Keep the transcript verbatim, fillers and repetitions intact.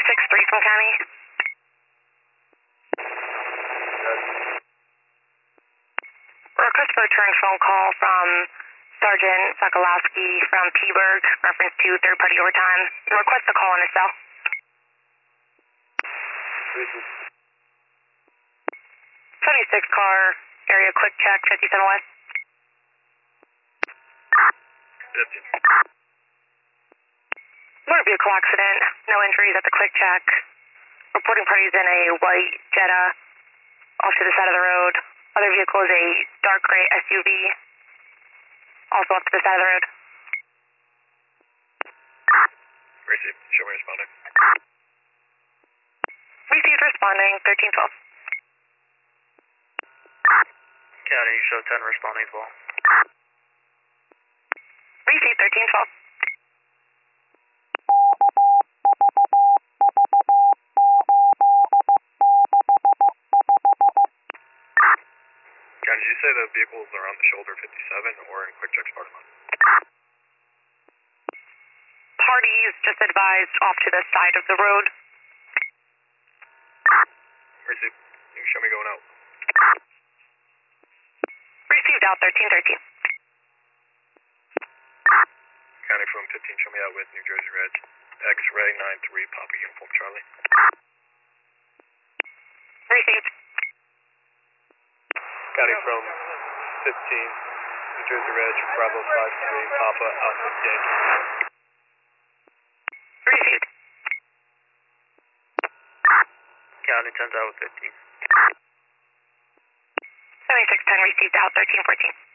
six three from County. Request for return phone call from Sergeant Sokolowski from Peaburg, reference to third-party overtime. Request a call in his cell. seventy-six car, area quick check, fifty-seven West. fifty. Motor vehicle accident, no injuries at the quick check. Reporting parties in a white Jetta off to the side of the road. Other vehicle is a dark gray S U V, also off to the side of the road. Received. Show me responding. Received responding, thirteen twelve. County, show ten responding as well. Received thirteen twelve. County, did you say the vehicles are on the shoulder fifty-seven or in quick check's parking lot? Parties just advised off to the side of the road. Received. You can show me going out. Received out thirteen thirteen. County from fifteen, show me out with New Jersey Reg. X-ray nine three, Papa Uniform Charlie. Received. County from fifteen, New Jersey Reg, Bravo five three, Papa Alpha Yankee. Received. County ten out with fifteen. seventy-six ten received out thirteen fourteen.